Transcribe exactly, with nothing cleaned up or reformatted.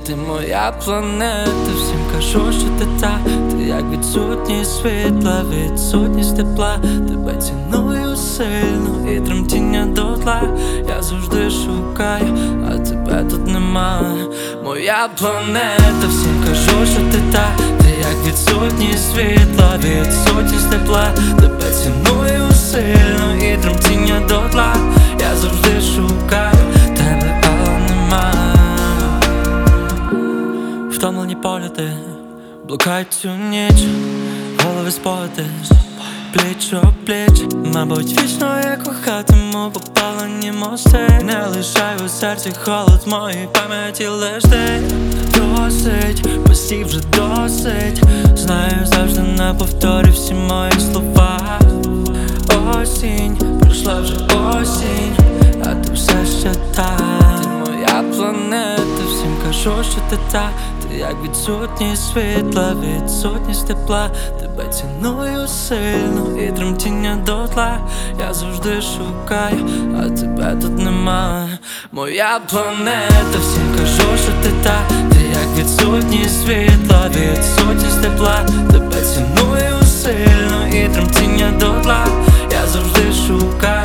Ти моя планета, всім кажу, що ти та. Ти як відсутність світла, відсутність тепла. Тебе ціную сильно і тремтіння дотла. Я завжди шукаю, а тебе тут нема. Моя планета, всім кажу, що ти та. Ти як відсутність світла, відсутність тепла. Тебе ціную сильно і тремтіння дотла. Я завжди шукаю тебе, але нема. Втомлені політи блукають цю ніч, голови споти, пліч о пліч. Мабуть, вічно я кохатиму попалені мости. Не лишай у серці холод, в моїй пам'яті лиш ти. Досить, постій вже досить. Знаю, завжди на повторі всі мої слова. Осінь, пройшла вже осінь, а ти все ще та. Ти моя планета, всім кажу, що ти та. Ти як відсутність світла, відсутність тепла. Тебе ціную сильно і тремтіння дотла. Я завжди шукаю, а тебе тут нема. Моя планета, всім кажу, що ти та. Ти як відсутність світла, відсутність тепла. Тебе ціную сильно і тремтіння дотла. Я завжди шукаю.